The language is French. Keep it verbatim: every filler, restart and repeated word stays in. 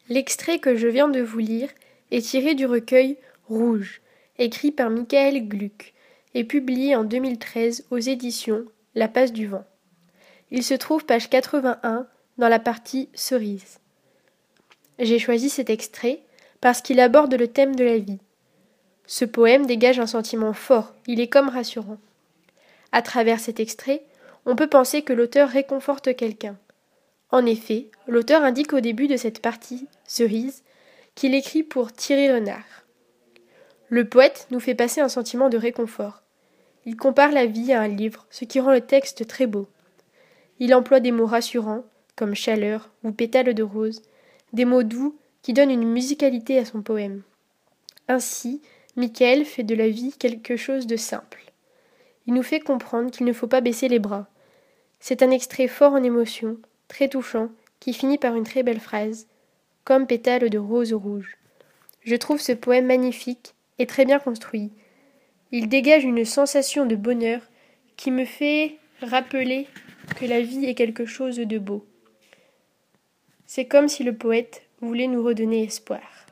L'extrait que je viens de vous lire est tiré du recueil Rouge, écrit par Michael Gluck et publié en deux mille treize aux éditions La Passe du Vent. Il se trouve page quatre-vingt-un dans la partie Cerise. J'ai choisi cet extrait parce qu'il aborde le thème de la vie. Ce poème dégage un sentiment fort, il est comme rassurant. À travers cet extrait, on peut penser que l'auteur réconforte quelqu'un. En effet, l'auteur indique au début de cette partie, Cerise, qu'il écrit pour Thierry Renard. Le poète nous fait passer un sentiment de réconfort. Il compare la vie à un livre, ce qui rend le texte très beau. Il emploie des mots rassurants, comme chaleur ou pétales de rose, des mots doux qui donnent une musicalité à son poème. Ainsi, Michael fait de la vie quelque chose de simple. Il nous fait comprendre qu'il ne faut pas baisser les bras. C'est un extrait fort en émotion, très touchant, qui finit par une très belle phrase, comme pétales de rose rouge. Je trouve ce poème magnifique et très bien construit. Il dégage une sensation de bonheur qui me fait rappeler que la vie est quelque chose de beau. C'est comme si le poète voulait nous redonner espoir.